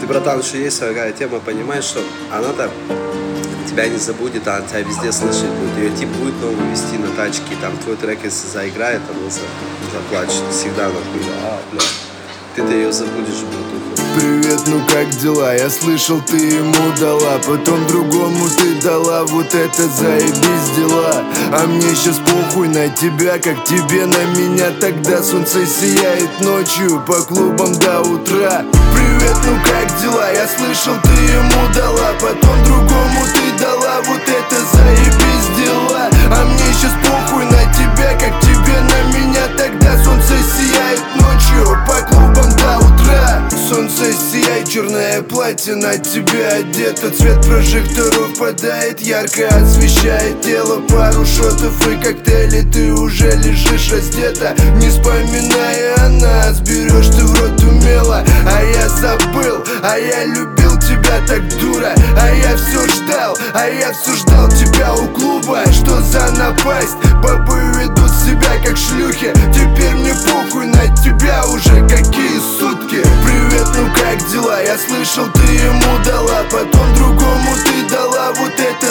братан, что есть такая тема, понимаешь, что она-то тебя не забудет, а она тебя везде слышать будет. Ее тип будет новую вести на тачке, там твой трек, если заиграет, она заплачет. Всегда нахуй, бля. Ты-то ее забудешь, братуха. Привет, ну как дела? Я слышал, ты ему дала, потом другому ты дала. Вот это заебись дела. А мне сейчас похуй на тебя, как тебе на меня. Тогда солнце сияет ночью по клубам до утра. Привет, ну как дела? Я слышал, ты ему дала, потом другому ты дала. Вот это заебись дела. А мне сейчас похуй на тебя, как тебе на меня. Тогда солнце сияет ночью по клубам до утра. Солнце сияет, черное платье на тебя одето. Цвет прожекторов падает, ярко освещает тело. Пару шотов и коктейли, ты уже лежишь раздета. Не вспоминая о нас, берешь ты в рот умело. А я забыл, а я любил тебя так, дура. А я все ждал, тебя у клуба. Что за напасть? Бабы ведут себя как шлюхи. Теперь мне похуй на тебя уже какие сутки. Привет, ну как дела? Я слышал, ты ему дала, потом другому ты дала. Вот это